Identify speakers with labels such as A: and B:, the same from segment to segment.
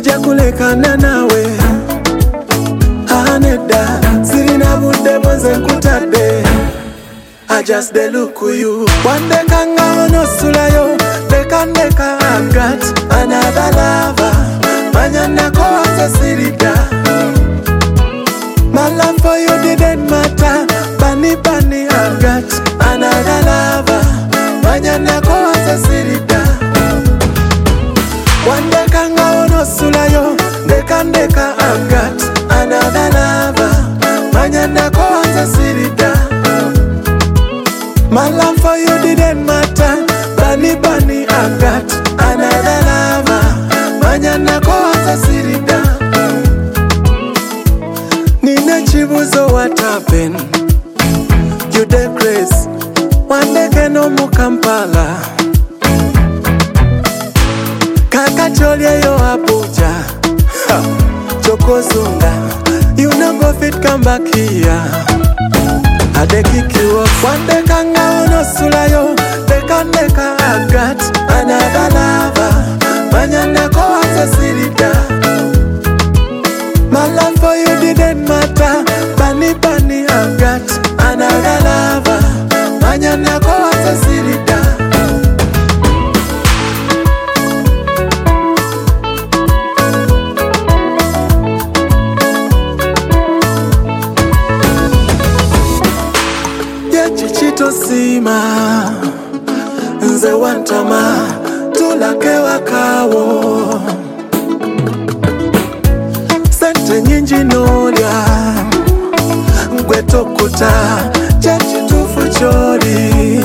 A: Sijja kulekana nawe Aneda Sirina budde bonze nkutadde I just dey look you One day kanga ono sulayo Deka I've got another lover Manya nako wanza sirida My love for you didn't matter Bunny I've got another lover Manya nako wanza sirida One day kanga ono sulayo Deka I've got another lover Manya nako wanza sirida My love for you didn't matter Bunny I've got another lover Manya nako wanza sirida Nina chibuzo what happened You dey crazy One day keno mu Kampala Kaka cholye yo Abuja Chokozunga You no go fit come back here I dey kick you off One day kanga ono sulayo Deka I've got another lover Manya nako wanza sirida My love for you didn't matter Bunny I've got another lover Manya nako wanza sirida Chichito sima Nze wantama Tulake wakawo Sente nyinji nolya Ngweto kuta Chechi tufu chori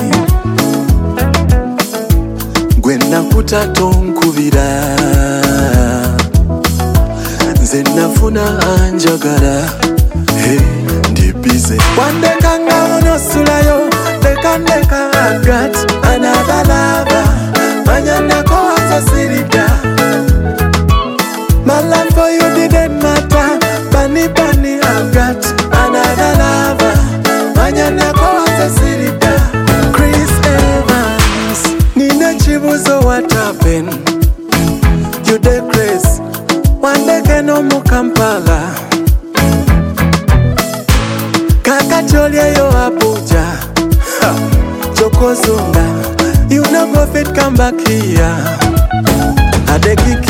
A: Gwena kuta tonkubira Nze nafuna anjagala Hey, ndibize One day kanga ono sulayo Deka I've got another lover Manya nako wanza sirida My love for you didn't matter Bunny I've got another lover Manya nako wanza sirida Chris Evans Nina chibuzo what happened You dey crazy One day keno mu Kampala Kaka cholye yo Abuja Chokozunga You no go fit come back here I dey kick